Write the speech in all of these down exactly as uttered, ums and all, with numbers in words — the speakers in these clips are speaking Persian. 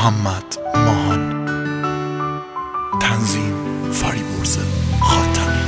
محمد ماهان. تنظیم فریبرز خاتمی.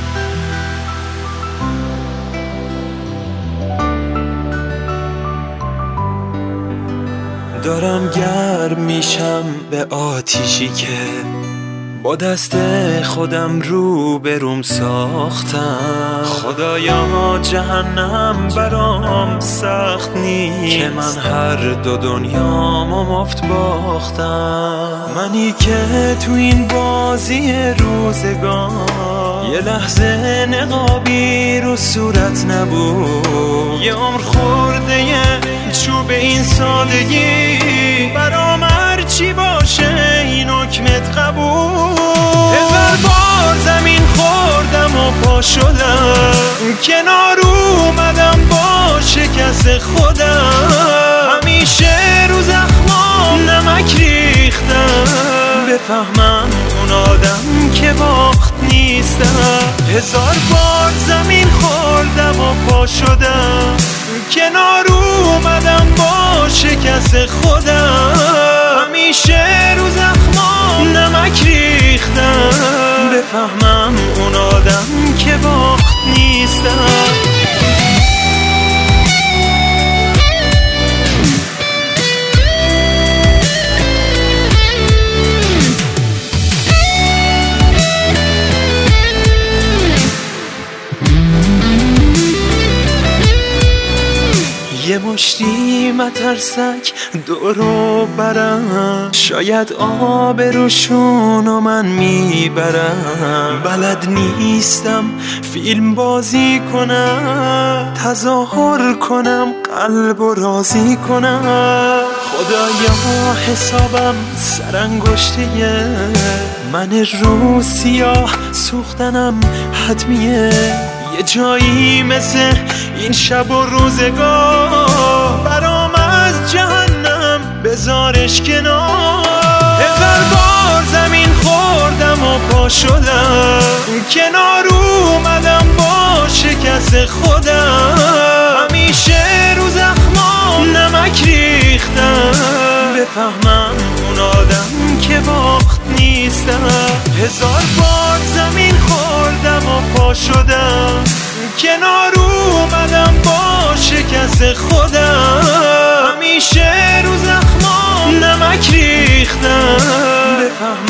دارم گرم میشم به آتیشی که با دست خودم رو بروم ساختم. خدایا جهنم برام سخت نیست که من هر دو دنیامو مفت باختم. منی که تو این بازی روزگار یه لحظه نقابی رو صورت نبود، یه عمر خورده یه چوب این سادگی برام هر چی باشه این حکمت قبول. هزار بار زمین خوردم و پا شدم، کنار اومدم با شکست خودم. همیشه رو زخمام نمک ریختم بفهمم اون آدم که باخت نیستم. هزار بار زمین خوردم و پا شدم، کنار اومدم با شکست خودم. همیشه رو زخمام نمک ریختم بفهمم اون آدم که باخت نیستم. یه مشتی مترسک دورو برم، شاید آب روشونو من میبرم. بلد نیستم فیلم بازی کنم، تظاهر کنم قلب و راضی کنم. خدایا حسابم سرانگشتیه، من رو سیاه سوختنم حتمیه. یه جایی مثل این شب و روزگار برام از جهنم بذارش کنار. هزار بار زمین خوردم و پا شدم، کنار اومدم با شکست خودم. همیشه رو زخمام نمک ریختم بفهمم اون آدم که باخت نیستم. هزار بار زمین خوردم و پا شدم، کنار اومدم با شکست خودم. همیشه رو زخمام نمک ریختم بفهمم